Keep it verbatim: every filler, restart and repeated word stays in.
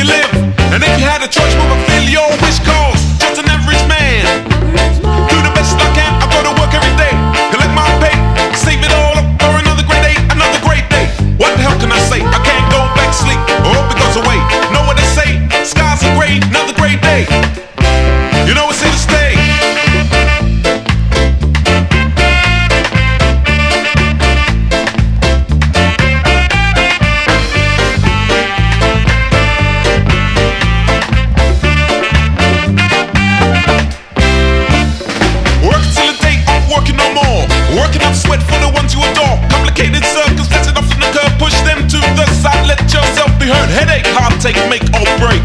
you live. And if you had a choice, move and fill your wish calls. Just an average man. Do the best I can. I go to work every day. Collect my pay. Save it all up for another great day. Another great day. What the hell can I say? I can't go back to sleep. I hope it goes away. Know what they say? Skies are gray. Another great day. You know it's here to stay. Working up sweat for the ones you adore. Complicated circles, that's it off in the curve. Push them to the side, let yourself be heard. Headache, heartache, make or break.